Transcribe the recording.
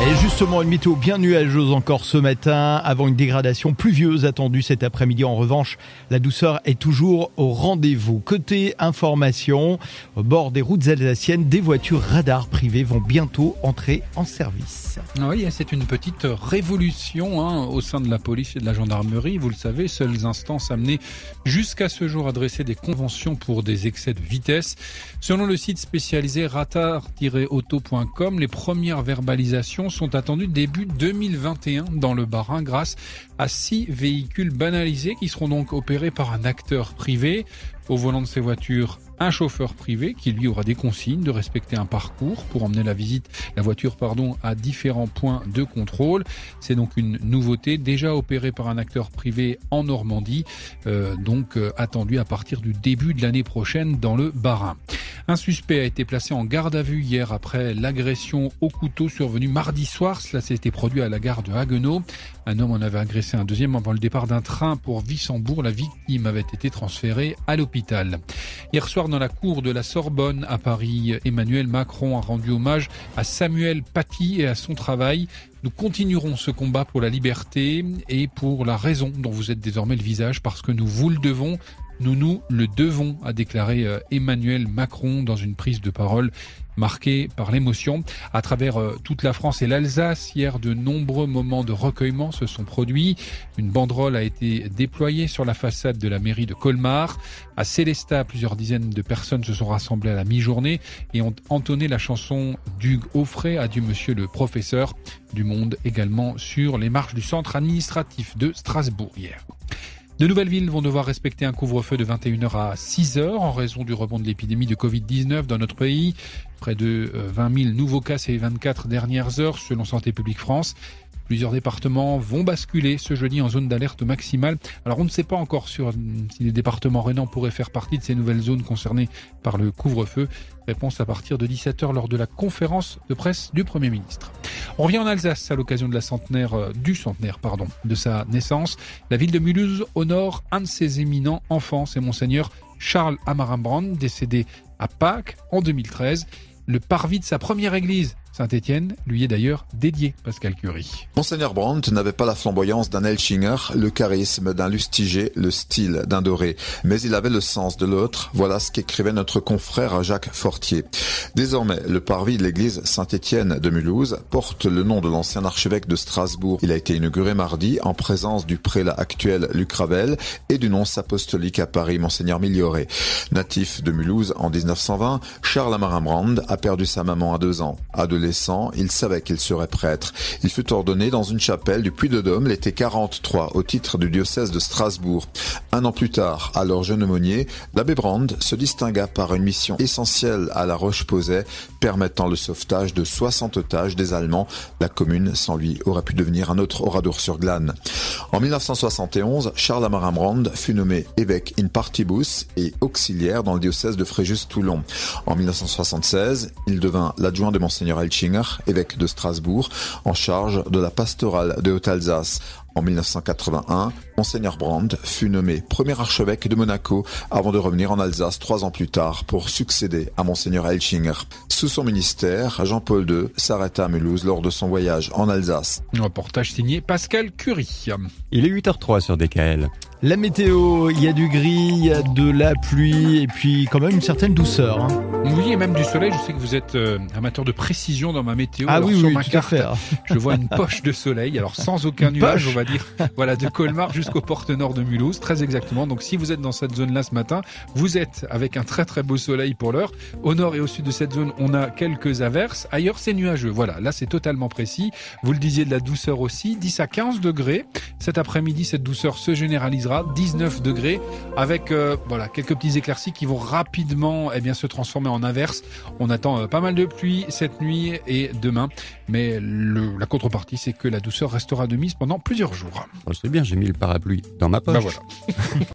Et justement, une météo bien nuageuse encore ce matin, avant une dégradation pluvieuse attendue cet après-midi. En revanche, la douceur est toujours au rendez-vous. Côté information, au bord des routes alsaciennes, des voitures radars privées vont bientôt entrer en service. Oui, c'est une petite révolution au sein de la police et de la gendarmerie. Vous le savez, seules instances amenées jusqu'à ce jour à dresser des conventions pour des excès de vitesse. Selon le site spécialisé radar-auto.com, les premières verbalisations sont attendues début 2021 dans le Bas-Rhin grâce à 6 véhicules banalisés qui seront donc opérés par un acteur privé. Au volant de ces voitures, un chauffeur privé qui lui aura des consignes de respecter un parcours pour emmener la voiture à différents points de contrôle. C'est donc une nouveauté déjà opérée par un acteur privé en Normandie, attendue à partir du début de l'année prochaine dans le Bas-Rhin. Un suspect a été placé en garde à vue hier après l'agression au couteau survenue mardi soir. Cela s'était produit à la gare de Haguenau. Un homme en avait agressé un deuxième avant le départ d'un train pour Wissembourg. La victime avait été transférée à l'hôpital. Hier soir, dans la cour de la Sorbonne à Paris, Emmanuel Macron a rendu hommage à Samuel Paty et à son travail. Nous continuerons ce combat pour la liberté et pour la raison dont vous êtes désormais le visage, parce que nous vous le devons. Nous le devons, a déclaré Emmanuel Macron dans une prise de parole marquée par l'émotion. À travers toute la France et l'Alsace, hier, de nombreux moments de recueillement se sont produits. Une banderole a été déployée sur la façade de la mairie de Colmar. À Célestat, plusieurs dizaines de personnes se sont rassemblées à la mi-journée et ont entonné la chanson d'Hugues Aufray, Adieu monsieur le professeur. Du monde également sur les marches du centre administratif de Strasbourg hier. De nouvelles villes vont devoir respecter un couvre-feu de 21h à 6h en raison du rebond de l'épidémie de Covid-19 dans notre pays. Près de 20 000 nouveaux cas ces 24 dernières heures selon Santé publique France. Plusieurs départements vont basculer ce jeudi en zone d'alerte maximale. Alors on ne sait pas encore si les départements rhénans pourraient faire partie de ces nouvelles zones concernées par le couvre-feu. Réponse à partir de 17h lors de la conférence de presse du Premier ministre. On revient en Alsace à l'occasion de du centenaire de sa naissance. La ville de Mulhouse honore un de ses éminents enfants, c'est Monseigneur Charles Amarin-Brand, décédé à Pâques en 2013. Le parvis de sa première église, Saint-Étienne, lui est d'ailleurs dédié, Pascal Curie. Monseigneur Brandt n'avait pas la flamboyance d'un Elchinger, le charisme d'un Lustiger, le style d'un Doré, mais il avait le sens de l'autre. Voilà ce qu'écrivait notre confrère Jacques Fortier. Désormais, le parvis de l'église Saint-Étienne de Mulhouse porte le nom de l'ancien archevêque de Strasbourg. Il a été inauguré mardi en présence du prélat actuel Luc Ravel et du nonce apostolique à Paris, Monseigneur Miglioré. Natif de Mulhouse en 1920, Charles Amarin-Brand a perdu sa maman à 2 ans. Adolescent, il savait qu'il serait prêtre. Il fut ordonné dans une chapelle du Puy-de-Dôme l'été 43 au titre du diocèse de Strasbourg. 1 an plus tard, alors jeune aumônier, l'abbé Brand se distingua par une mission essentielle à la Roche-Posay, permettant le sauvetage de 60 otages des Allemands. La commune, sans lui, aurait pu devenir un autre Oradour-sur-Glane. En 1971, Charles Amarin-Brand fut nommé évêque in partibus et auxiliaire dans le diocèse de Fréjus-Toulon. En 1976, il devint l'adjoint de Monseigneur Elchinger, évêque de Strasbourg, en charge de la pastorale de Haute-Alsace. En 1981, Monseigneur Brand fut nommé premier archevêque de Monaco avant de revenir en Alsace 3 ans plus tard pour succéder à Monseigneur Elchinger. Sous son ministère, Jean-Paul II s'arrêta à Mulhouse lors de son voyage en Alsace. Un reportage signé Pascal Curie. Il est 8h03 sur DKL. La météo, il y a du gris, il y a de la pluie et puis quand même une certaine douceur. Oui, et même du soleil. Je sais que vous êtes amateur de précision dans ma météo. Ah alors, oui, sur oui, ma tout carte, à fait. je vois une poche de soleil, alors sans aucun nuage, on va dire. Voilà, de Colmar jusqu'aux portes nord de Mulhouse, très exactement. Donc si vous êtes dans cette zone-là ce matin, vous êtes avec un très très beau soleil pour l'heure. Au nord et au sud de cette zone, on a quelques averses. Ailleurs, c'est nuageux. Voilà, là c'est totalement précis. Vous le disiez, de la douceur aussi, 10 à 15 degrés. Cet après-midi, cette douceur se généralisera, 19 degrés, avec quelques petits éclaircies qui vont rapidement se transformer en averses. On attend pas mal de pluie cette nuit et demain, mais la contrepartie, c'est que la douceur restera de mise pendant plusieurs jours. C'est bien, j'ai mis le parapluie dans ma poche. Voilà.